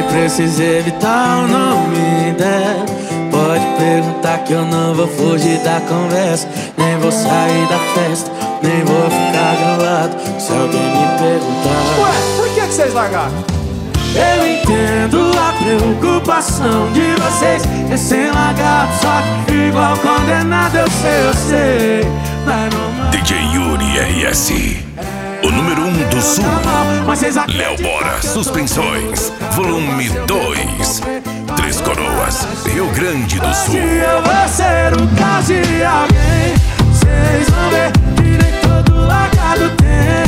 precisa evitar o nome dela. Pode perguntar que eu não vou fugir da conversa. Nem vou sair da festa, nem vou ficar grilado se alguém me perguntar. Ué, por que vocês largaram? Eu entendo a preocupação de vocês, recém-largado, só que igual condenado. Eu sei, mas não. DJ Yuri RS, o número 1 do Sul. Léo Bora Suspensões, volume 2. Três Coroas, Rio Grande do Sul. Eu vou ser o caso de alguém. Vocês vão ver que nem todo largado tem.